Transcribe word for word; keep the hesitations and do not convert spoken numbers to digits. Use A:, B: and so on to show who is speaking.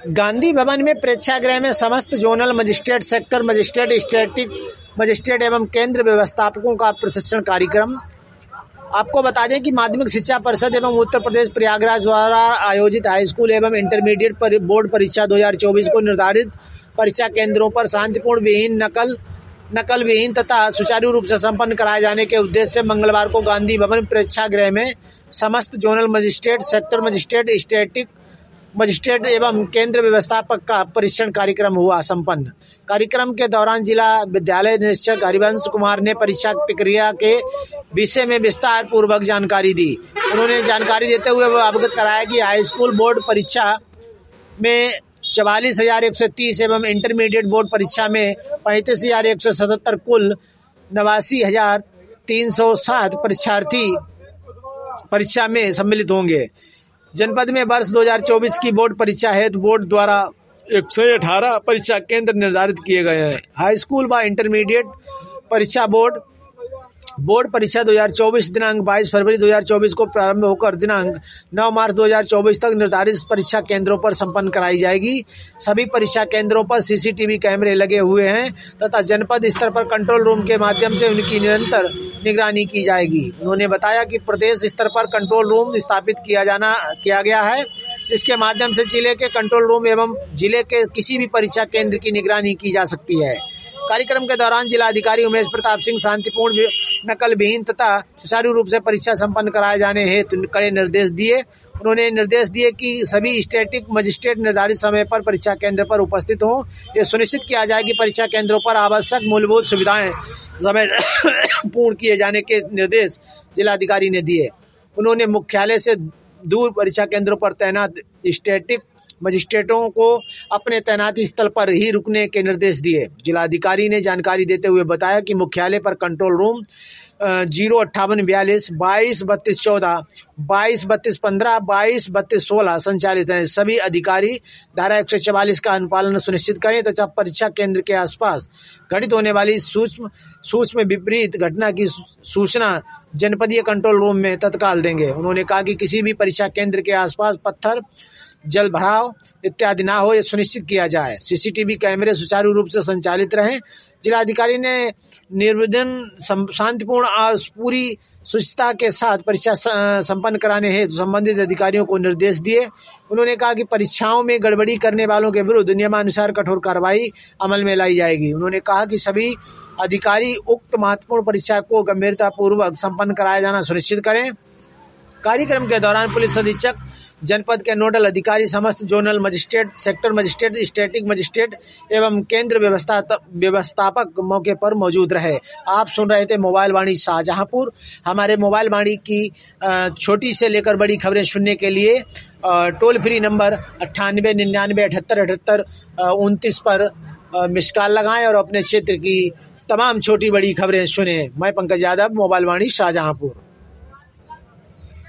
A: गांधी भवन में प्रेक्षागृह में समस्त zonal magistrate, sector magistrate, static magistrate एवं केंद्र व्यवस्थापकों का प्रशिक्षण कार्यक्रम। आपको बता दें कि माध्यमिक शिक्षा परिषद एवं उत्तर प्रदेश प्रयागराज द्वारा आयोजित हाई स्कूल एवं इंटरमीडिएट पर बोर्ड परीक्षा दो हज़ार चौबीस को निर्धारित परीक्षा केंद्रों पर शांतिपूर्ण विहीन नकल नकल विहीन तथा सुचारू रूप से संपन्न कराए जाने के उद्देश्य से मंगलवार को गांधी भवन प्रेक्षागृह में समस्त zonal magistrate, sector magistrate, static magistrate एवं केंद्र व्यवस्थापक का प्रशिक्षण कार्यक्रम हुआ संपन्न। कार्यक्रम के दौरान जिला विद्यालय निरीक्षक हरिवंश कुमार ने परीक्षा प्रक्रिया के विषय में विस्तार पूर्वक जानकारी दी। उन्होंने जानकारी देते हुए अवगत कराया कि हाई स्कूल बोर्ड परीक्षा में चवालीस हजार एक सौ तीस एवं इंटरमीडिएट बोर्ड परीक्षा में पैंतीस हजार एक सौ सतहत्तर कुल नवासी हजार तीन सौ सात परीक्षार्थी परीक्षा में सम्मिलित होंगे। जनपद में वर्ष दो हज़ार चौबीस की बोर्ड परीक्षा हेतु बोर्ड द्वारा एक सौ अठारह परीक्षा केंद्र निर्धारित किए गए हैं। हाई स्कूल व इंटरमीडिएट परीक्षा बोर्ड बोर्ड परीक्षा दो हज़ार चौबीस दिनांक बाईस फरवरी दो हज़ार चौबीस को प्रारंभ होकर दिनांक नौ मार्च दो हज़ार चौबीस तक निर्धारित परीक्षा केंद्रों पर संपन्न कराई जाएगी। सभी परीक्षा केंद्रों पर सीसीटीवी कैमरे लगे हुए हैं तथा जनपद स्तर पर कंट्रोल रूम के माध्यम से उनकी निरंतर निगरानी की जाएगी। उन्होंने बताया कि प्रदेश स्तर पर कंट्रोल रूम स्थापित किया जाना किया गया है। इसके माध्यम से जिले के कंट्रोल रूम एवं जिले के किसी भी परीक्षा केंद्र की निगरानी की जा सकती है। कार्यक्रम के दौरान जिलाधिकारी उमेश प्रताप सिंह शांतिपूर्ण नकल विहीन तथा सुचारू रूप से परीक्षा संपन्न कराए जाने हेतु कड़े निर्देश दिए। उन्होंने निर्देश दिए कि सभी स्टैटिक मजिस्ट्रेट निर्धारित समय पर परीक्षा केंद्र पर उपस्थित हों। यह सुनिश्चित किया जाए कि परीक्षा केंद्रों पर आवश्यक मूलभूत सुविधाएं समय पूर्ण किए जाने के निर्देश जिलाधिकारी ने दिए। उन्होंने मुख्यालय से दूर परीक्षा केंद्रों पर तैनात स्टैटिक मजिस्ट्रेटों को अपने तैनाती स्थल पर ही रुकने के निर्देश दिए। जिलाधिकारी ने जानकारी देते हुए बताया कि मुख्यालय पर कंट्रोल रूम जीरो अट्ठावन बयालीस बाईस बत्तीस चौदह बाईस बत्तीस पंद्रह बाईस बत्तीस सोलह संचालित हैं। सभी अधिकारी धारा एक सौ चवालीस का अनुपालन सुनिश्चित करें तथा परीक्षा केंद्र के आसपास घटित होने वाली सूक्ष्म सूक्ष्म विपरीत घटना की सूचना जनपदीय कंट्रोल रूम में तत्काल देंगे। उन्होंने कहा कि किसी भी परीक्षा केंद्र के आसपास पत्थर, जल भराव इत्यादि ना हो, यह सुनिश्चित किया जाए। सीसीटीवी कैमरे सुचारू रूप से संचालित रहें। जिलाधिकारी ने निर्विघ्न शांतिपूर्ण और पूरी शुचिता के साथ परीक्षा संपन्न कराने हेतु संबंधित अधिकारियों को निर्देश दिए। उन्होंने कहा कि परीक्षाओं में गड़बड़ी करने वालों के विरुद्ध नियमानुसार कठोर कार्रवाई अमल में लाई जाएगी। उन्होंने कहा कि सभी अधिकारी उक्त महत्वपूर्ण परीक्षा को गंभीरता पूर्वक संपन्न कराया जाना सुनिश्चित करें। कार्यक्रम के दौरान पुलिस अधीक्षक, जनपद के नोडल अधिकारी, समस्त zonal magistrate, sector magistrate, static magistrate एवं केंद्र व्यवस्थापक मौके पर मौजूद रहे। आप सुन रहे थे मोबाइल वाणी शाहजहांपुर। हमारे मोबाइल वाणी की छोटी से लेकर बड़ी खबरें सुनने के लिए टोल फ्री नंबर अट्ठानवे निन्यानवे अठहत्तर अठहत्तर उनतीस पर मिस कॉल लगाएं और अपने क्षेत्र की तमाम छोटी बड़ी खबरें सुने। मैं पंकज यादव, मोबाइल वाणी शाहजहांपुर।